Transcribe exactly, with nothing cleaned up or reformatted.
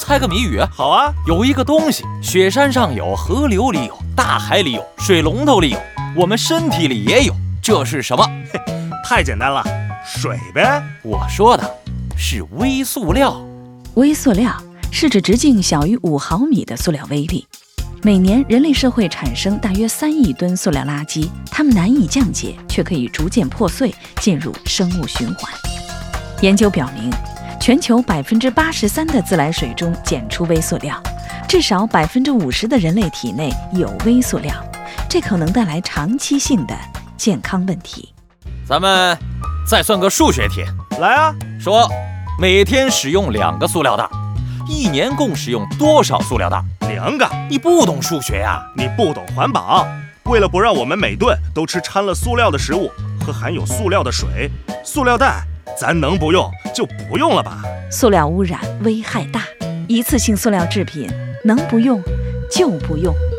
猜个谜语。 好啊， 有一个东西，雪山上有，河流里有，大海里有，水龙头里有，我们身体里也有，这是什么？ 太简单了，水呗。 我说的是微塑料。 微塑料是指直径小于五毫米的塑料微粒。每年人类社会产生大约三亿吨塑料垃圾，它们难以降解，却可以逐渐破碎，进入生物循环。研究表明，全球百分之八十三的自来水中检出微塑料，至少百分之五十的人类体内有微塑料，这可能带来长期性的健康问题。 咱们再算个数学题。 来啊， 说每天使用两个塑料袋，一年共使用多少塑料袋？ 两个。 你不懂数学呀？ 你不懂环保。为了不让我们每顿都吃掺了塑料的食物，喝含有塑料的水，塑料袋咱能不用就不用了吧。 塑料污染危害大，一次性塑料制品能不用就不用。